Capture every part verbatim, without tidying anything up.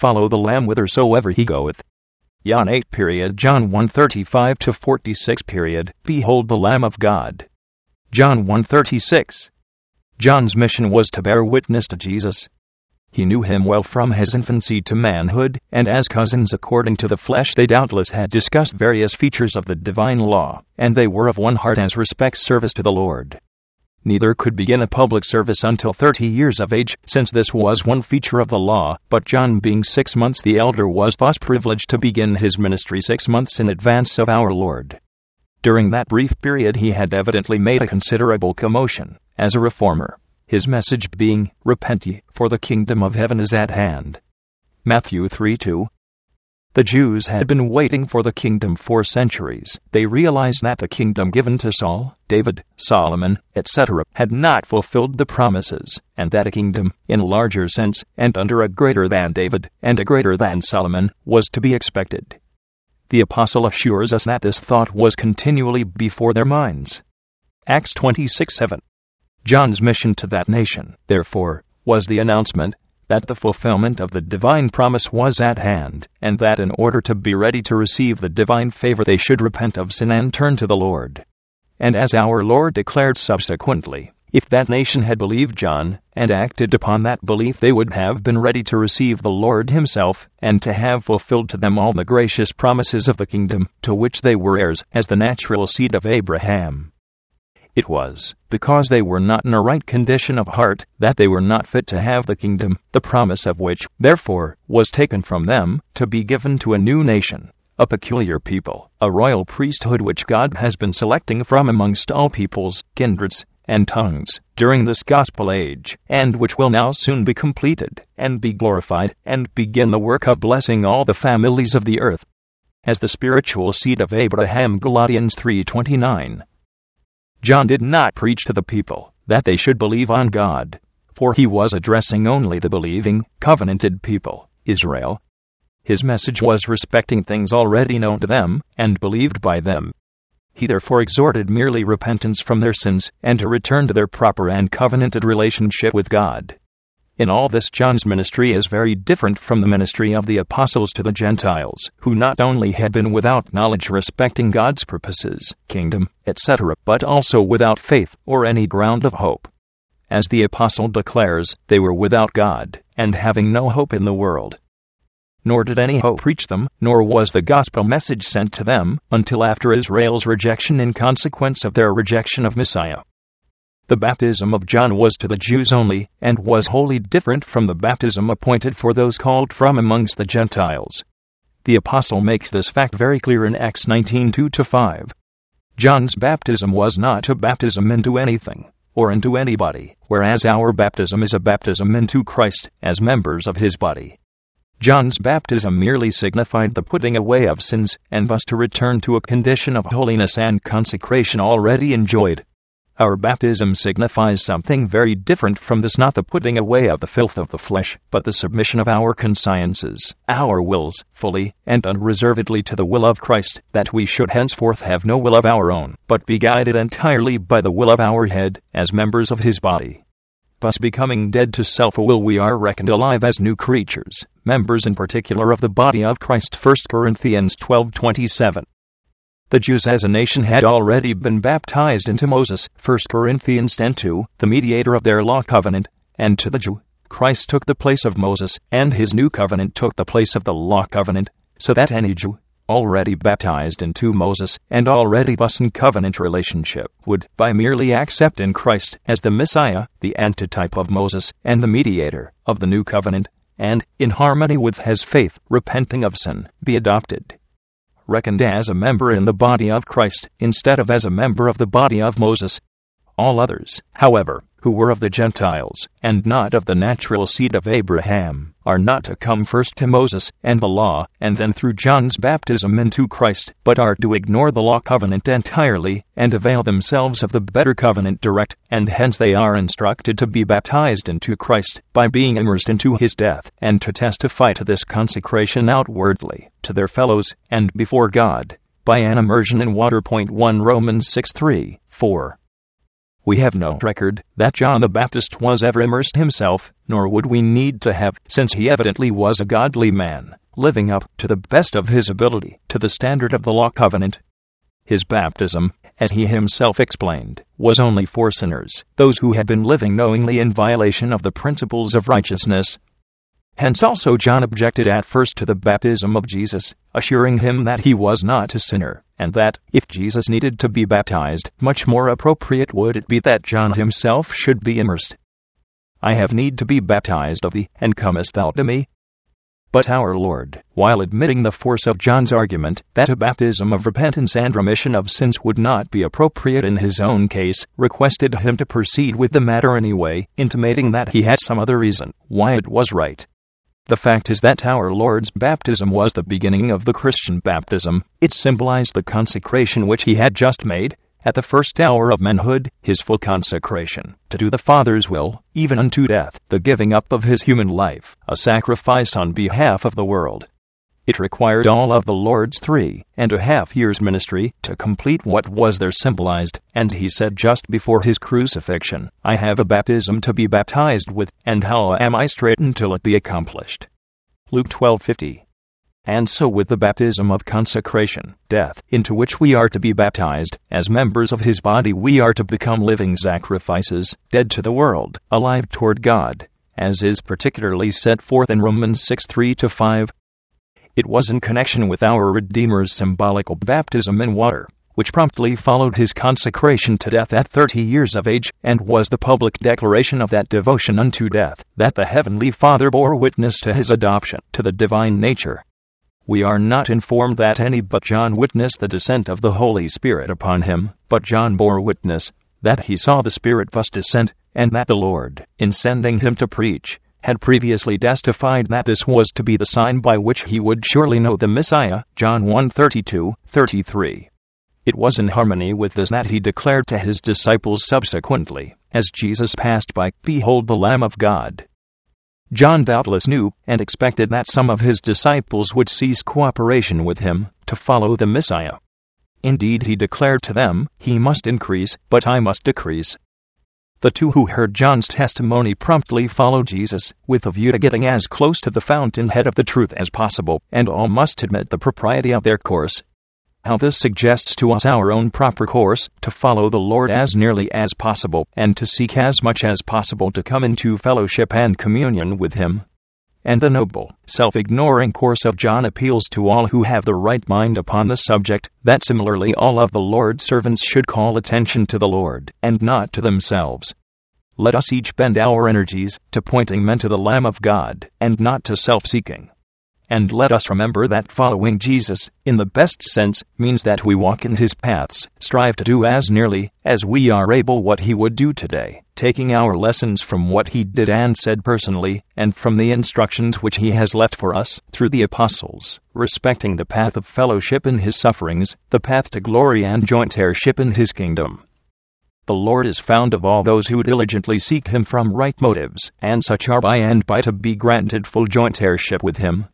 follow the Lamb whithersoever he goeth. John eight, John one thirty-five to forty-six, Behold the Lamb of God. John one thirty-six. John's mission was to bear witness to Jesus. He knew him well from his infancy to manhood, and as cousins according to the flesh they doubtless had discussed various features of the divine law, and they were of one heart as respects service to the Lord. Neither could begin a public service until thirty years of age, since this was one feature of the law, but John, being six months the elder, was thus privileged to begin his ministry six months in advance of our Lord. During that brief period he had evidently made a considerable commotion, as a reformer, his message being, Repent ye, for the kingdom of heaven is at hand. Matthew three two. The Jews had been waiting for the kingdom for centuries. They realized that the kingdom given to Saul, David, Solomon, et cetera had not fulfilled the promises, and that a kingdom, in larger sense, and under a greater than David, and a greater than Solomon, was to be expected. The apostle assures us that this thought was continually before their minds. Acts twenty-six seven. John's mission to that nation, therefore, was the announcement that the fulfillment of the divine promise was at hand, and that in order to be ready to receive the divine favor they should repent of sin and turn to the Lord. And as our Lord declared subsequently, if that nation had believed John, and acted upon that belief, they would have been ready to receive the Lord himself, and to have fulfilled to them all the gracious promises of the kingdom, to which they were heirs, as the natural seed of Abraham. It was because they were not in a right condition of heart that they were not fit to have the kingdom, the promise of which, therefore, was taken from them, to be given to a new nation, a peculiar people, a royal priesthood which God has been selecting from amongst all peoples, kindreds, and tongues, during this gospel age, and which will now soon be completed, and be glorified, and begin the work of blessing all the families of the earth. As the spiritual seed of Abraham, Galatians three twenty-nine. John did not preach to the people that they should believe on God, for he was addressing only the believing, covenanted people, Israel. His message was respecting things already known to them, and believed by them. He therefore exhorted merely repentance from their sins, and to return to their proper and covenanted relationship with God. In all this, John's ministry is very different from the ministry of the apostles to the Gentiles, who not only had been without knowledge respecting God's purposes, kingdom, et cetera, but also without faith or any ground of hope. As the apostle declares, they were without God, and having no hope in the world. Nor did any hope reach them, nor was the gospel message sent to them, until after Israel's rejection in consequence of their rejection of Messiah. The baptism of John was to the Jews only, and was wholly different from the baptism appointed for those called from amongst the Gentiles. The apostle makes this fact very clear in Acts nineteen two to five. John's baptism was not a baptism into anything, or into anybody, whereas our baptism is a baptism into Christ, as members of his body. John's baptism merely signified the putting away of sins, and thus to return to a condition of holiness and consecration already enjoyed. Our baptism signifies something very different from this, not the putting away of the filth of the flesh, but the submission of our consciences, our wills, fully and unreservedly to the will of Christ, that we should henceforth have no will of our own, but be guided entirely by the will of our head, as members of his body. Thus, becoming dead to self-will, we are reckoned alive as new creatures, members in particular of the body of Christ. First Corinthians twelve twenty-seven. The Jews as a nation had already been baptized into Moses, First Corinthians ten two, the mediator of their law covenant, and to the Jew, Christ took the place of Moses, and his new covenant took the place of the law covenant, so that any Jew, already baptized into Moses, and already thus in covenant relationship, would, by merely accepting Christ as the Messiah, the antitype of Moses, and the mediator of the new covenant, and, in harmony with his faith, repenting of sin, be adopted, reckoned as a member in the body of Christ, instead of as a member of the body of Moses. All others, however, who were of the Gentiles, and not of the natural seed of Abraham, are not to come first to Moses and the law, and then through John's baptism into Christ, but are to ignore the law covenant entirely, and avail themselves of the better covenant direct, and hence they are instructed to be baptized into Christ, by being immersed into his death, and to testify to this consecration outwardly, to their fellows, and before God, by an immersion in water. one Romans six three, four. We have no record that John the Baptist was ever immersed himself, nor would we need to have, since he evidently was a godly man, living up, to the best of his ability, to the standard of the law covenant. His baptism, as he himself explained, was only for sinners, those who had been living knowingly in violation of the principles of righteousness. Hence also John objected at first to the baptism of Jesus, assuring him that he was not a sinner, and that, if Jesus needed to be baptized, much more appropriate would it be that John himself should be immersed. I have need to be baptized of thee, and comest thou to me? But our Lord, while admitting the force of John's argument that a baptism of repentance and remission of sins would not be appropriate in his own case, requested him to proceed with the matter anyway, intimating that he had some other reason why it was right. The fact is that our Lord's baptism was the beginning of the Christian baptism. It symbolized the consecration which he had just made, at the first hour of manhood, his full consecration, to do the Father's will, even unto death, the giving up of his human life, a sacrifice on behalf of the world. It required all of the Lord's three and a half years' ministry to complete what was there symbolized, and he said just before his crucifixion, I have a baptism to be baptized with, and how am I straitened till it be accomplished? Luke twelve fifty. And so with the baptism of consecration, death, into which we are to be baptized, as members of his body we are to become living sacrifices, dead to the world, alive toward God, as is particularly set forth in Romans six three to five. It was in connection with our Redeemer's symbolical baptism in water, which promptly followed his consecration to death at thirty years of age, and was the public declaration of that devotion unto death, that the Heavenly Father bore witness to his adoption to the divine nature. We are not informed that any but John witnessed the descent of the Holy Spirit upon him, but John bore witness that he saw the Spirit thus descend, and that the Lord, in sending him to preach, had previously testified that this was to be the sign by which he would surely know the Messiah, John one thirty-two to thirty-three. It was in harmony with this that he declared to his disciples subsequently, as Jesus passed by, Behold the Lamb of God. John doubtless knew and expected that some of his disciples would cease cooperation with him to follow the Messiah. Indeed, he declared to them, He must increase, but I must decrease. The two who heard John's testimony promptly followed Jesus, with a view to getting as close to the fountainhead of the truth as possible, and all must admit the propriety of their course. How this suggests to us our own proper course, to follow the Lord as nearly as possible, and to seek as much as possible to come into fellowship and communion with Him. And the noble, self-ignoring course of John appeals to all who have the right mind upon the subject, that similarly all of the Lord's servants should call attention to the Lord, and not to themselves. Let us each bend our energies to pointing men to the Lamb of God, and not to self-seeking. And let us remember that following Jesus, in the best sense, means that we walk in His paths, strive to do as nearly as we are able what He would do today, taking our lessons from what He did and said personally, and from the instructions which He has left for us through the apostles, respecting the path of fellowship in His sufferings, the path to glory and joint heirship in His kingdom. The Lord is found of all those who diligently seek Him from right motives, and such are by and by to be granted full joint heirship with Him.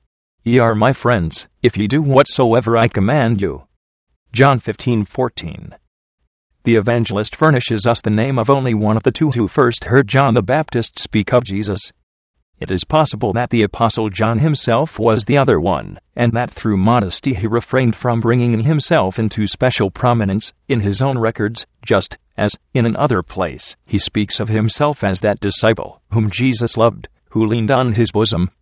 Ye are my friends, if ye do whatsoever I command you. John fifteen fourteen. The evangelist furnishes us the name of only one of the two who first heard John the Baptist speak of Jesus. It is possible that the Apostle John himself was the other one, and that through modesty he refrained from bringing himself into special prominence in his own records, just as, in another place, he speaks of himself as that disciple whom Jesus loved, who leaned on his bosom.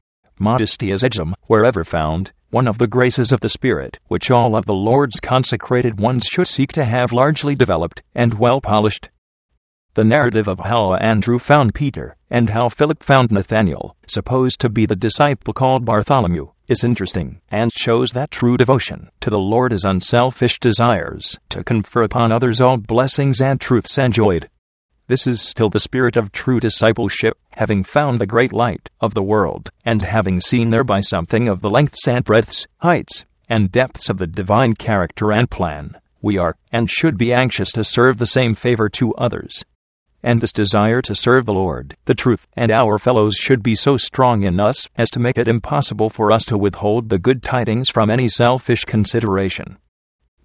Modesty is ejum, wherever found, one of the graces of the Spirit, which all of the Lord's consecrated ones should seek to have largely developed and well polished. The narrative of how Andrew found Peter, and how Philip found Nathanael, supposed to be the disciple called Bartholomew, is interesting, and shows that true devotion to the Lord is unselfish desires to confer upon others all blessings and truths enjoyed. This is still the spirit of true discipleship, having found the great light of the world, and having seen thereby something of the lengths and breadths, heights, and depths of the divine character and plan, we are, and should be anxious to serve the same favor to others. And this desire to serve the Lord, the truth, and our fellows should be so strong in us as to make it impossible for us to withhold the good tidings from any selfish consideration.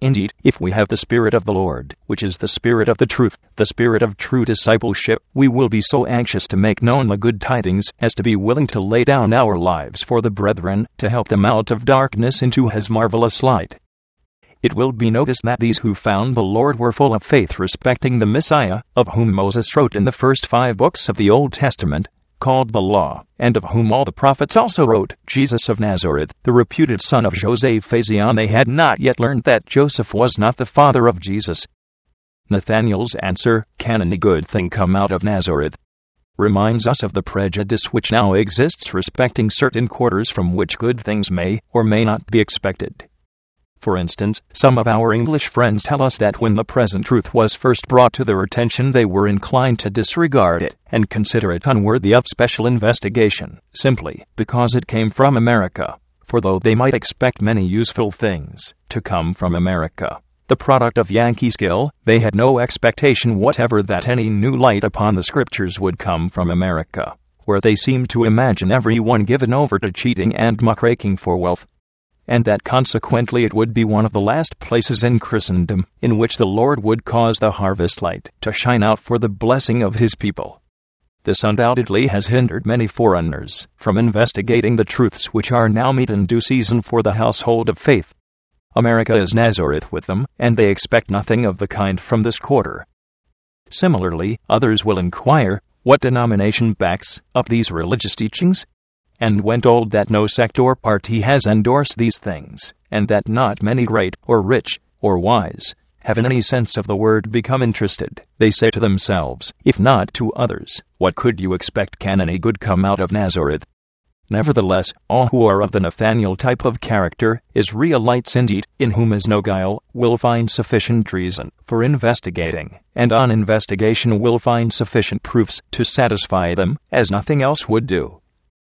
Indeed, if we have the Spirit of the Lord, which is the Spirit of the truth, the Spirit of true discipleship, we will be so anxious to make known the good tidings as to be willing to lay down our lives for the brethren, to help them out of darkness into His marvelous light. It will be noticed that these who found the Lord were full of faith respecting the Messiah, of whom Moses wrote in the first five books of the Old Testament, called the Law, and of whom all the prophets also wrote, Jesus of Nazareth, the reputed son of Joseph. They had not yet learned that Joseph was not the father of Jesus. Nathanael's answer, "Can any good thing come out of Nazareth?" reminds us of the prejudice which now exists respecting certain quarters from which good things may or may not be expected. For instance, some of our English friends tell us that when the present truth was first brought to their attention they were inclined to disregard it and consider it unworthy of special investigation, simply because it came from America. For though they might expect many useful things to come from America, the product of Yankee skill, they had no expectation whatever that any new light upon the Scriptures would come from America, where they seemed to imagine everyone given over to cheating and muckraking for wealth, and that consequently it would be one of the last places in Christendom in which the Lord would cause the harvest light to shine out for the blessing of His people. This undoubtedly has hindered many foreigners from investigating the truths which are now meet in due season for the household of faith. America is Nazareth with them, and they expect nothing of the kind from this quarter. Similarly, others will inquire, what denomination backs up these religious teachings? And when told that no sect or party has endorsed these things, and that not many great, or rich, or wise, have in any sense of the word become interested, they say to themselves, if not to others, what could you expect? Can any good come out of Nazareth? Nevertheless, all who are of the Nathanael type of character, Israelites indeed, in whom is no guile, will find sufficient reason for investigating, and on investigation will find sufficient proofs to satisfy them, as nothing else would do.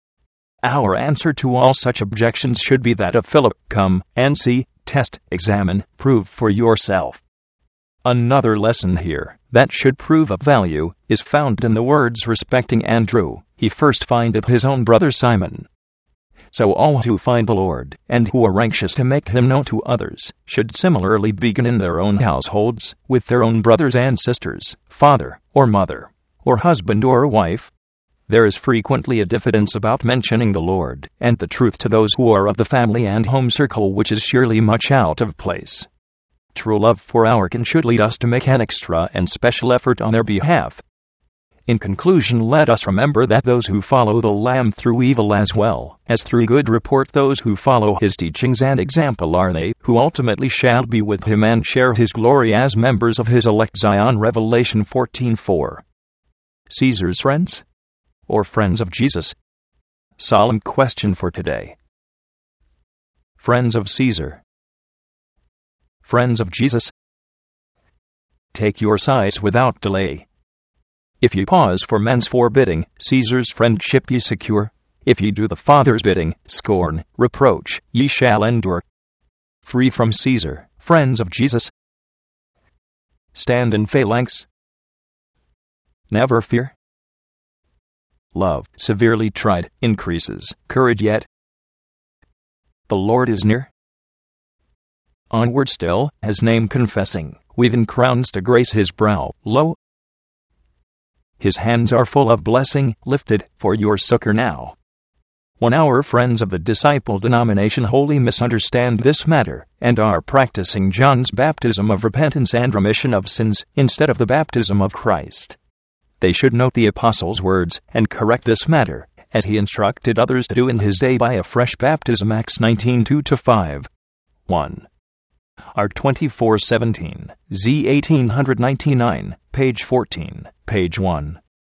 Our answer to all such objections should be that of Philip, come, and see, test, examine, prove for yourself. Another lesson here, that should prove of value, is found in the words respecting Andrew. He first findeth his own brother Simon. So all who find the Lord, and who are anxious to make Him known to others, should similarly begin in their own households, with their own brothers and sisters, father, or mother, or husband or wife. There is frequently a diffidence about mentioning the Lord and the truth to those who are of the family and home circle, which is surely much out of place. True love for our kin should lead us to make an extra and special effort on their behalf. In conclusion, let us remember that those who follow the Lamb through evil as well as through good report those who follow His teachings and example are they who ultimately shall be with Him and share His glory as members of His elect. Zion, Revelation fourteen four. Caesar's friends? Or friends of Jesus? Solemn question for today. Friends of Caesar? Friends of Jesus? Take your sides without delay. If ye pause for men's forbidding, Caesar's friendship ye secure. If ye do the Father's bidding, scorn, reproach, ye shall endure. Free from Caesar, friends of Jesus. Stand in phalanx. Never fear. Love, severely tried, increases courage yet. The Lord is near. Onward still, His name confessing, weaving crowns to grace His brow. Lo, His hands are full of blessing, lifted for your succor now. When our friends of the disciple denomination wholly misunderstand this matter, and are practicing John's baptism of repentance and remission of sins, instead of the baptism of Christ, they should note the Apostle's words, and correct this matter, as he instructed others to do in his day by a fresh baptism. Acts nineteen two to five. one. R twenty-four seventeen, Z eighteen ninety-nine, page fourteen, page one.